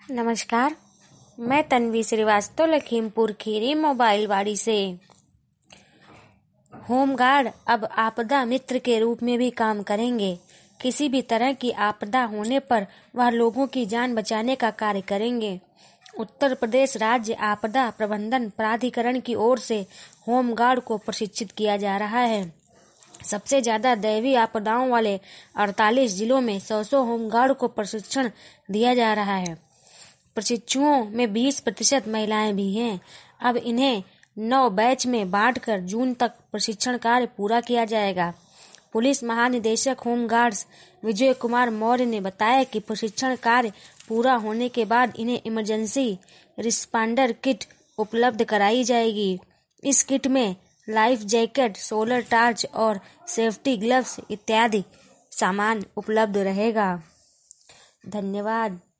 नमस्कार, मैं तन्वी श्रीवास्तव लखीमपुर खीरी मोबाइल वाड़ी से। होमगार्ड अब आपदा मित्र के रूप में भी काम करेंगे। किसी भी तरह की आपदा होने पर वह लोगों की जान बचाने का कार्य करेंगे। उत्तर प्रदेश राज्य आपदा प्रबंधन प्राधिकरण की ओर से होमगार्ड को प्रशिक्षित किया जा रहा है। सबसे ज्यादा दैवीय आपदाओं वाले 48 जिलों में 100 होमगार्ड को प्रशिक्षण दिया जा रहा है। प्रशिक्षुओं में 20% महिलाएं भी हैं। अब इन्हें 9 बैच में बांटकर जून तक प्रशिक्षण कार्य पूरा किया जाएगा। पुलिस महानिदेशक होमगार्ड्स विजय कुमार मौर्य ने बताया कि प्रशिक्षण कार्य पूरा होने के बाद इन्हें इमरजेंसी रिस्पॉन्डर किट उपलब्ध कराई जाएगी। इस किट में लाइफ जैकेट, सोलर टार्च और सेफ्टी ग्लव्स इत्यादि सामान उपलब्ध रहेगा। धन्यवाद।